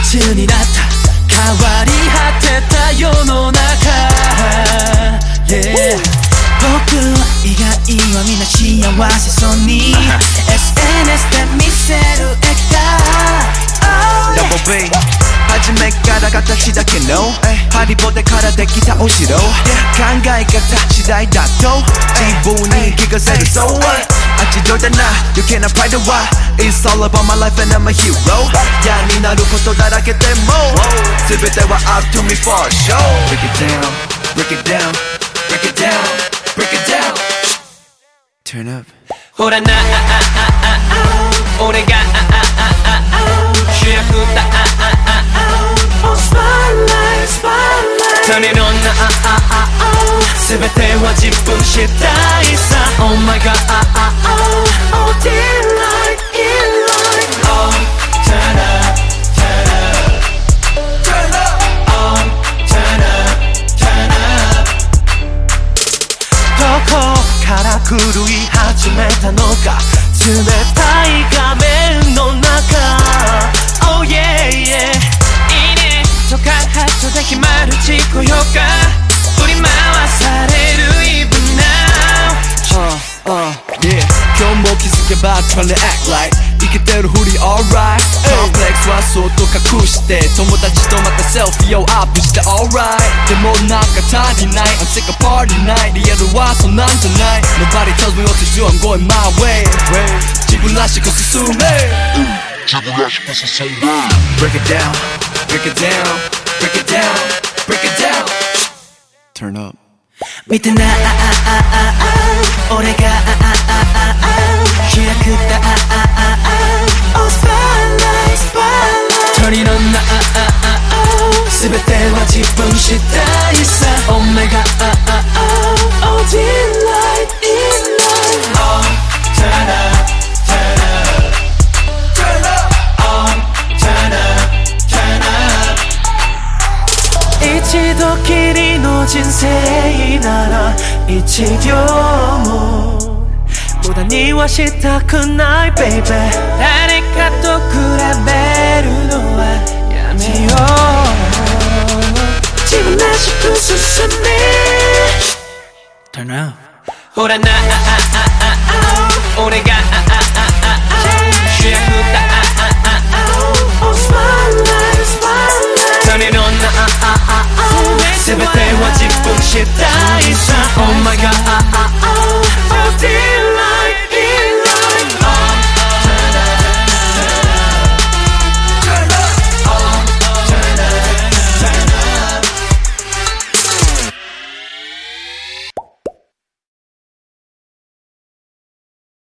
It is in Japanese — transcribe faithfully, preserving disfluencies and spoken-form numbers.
つになった変わり果てた世の中、yeah、僕以外はみんな幸せそうに エスエヌエス で見せる笑顔、oh、yeah、 Double B初めから形だけのハリボテからできたお城、考え方次第だと自分に気がせる So what 味どいだな余計なプライドは It's all about my life and I'm a hero 嫌になることだらけでも全ては up to me for sure Break it down, break it down, break it down, break it down Turn up ほらな俺が主役だ他人のな全ては自分次第さ Oh my god Oh delight delight Oh turn up turn up turn up Oh turn up turn up どこから狂い始めたのか冷たい画面の中 Oh yeah yeah いいねとかハットで決まる自己評価振り回される Even now Uh, uh, yeah 今日も気づけば trying to act like イケてるふり alright Complex はそっと隠して友達とまたセルフィーをアップして alright でもなんか足りない I'm sick of party night リアルはそんなんじゃない Nobody tells me what to do I'm going my way 自分らしく進め自分らしく進め Break it down Break it down Break it down Break it down Turn up 見てな俺が主役だ Oh spotlight spotlight 他人のな全ては自分次第さ Oh my god Oh delight delight Oh turn up turn up turn up Oh turn up turn up 一度きりの人生なら一行も無駄にはしたくない Baby 誰かと比べるのはやめよう自分らしく進め Turn up ほらな俺が主役だ Oh spotlight spotlight 他人のな全ては自分次第さ Oh my god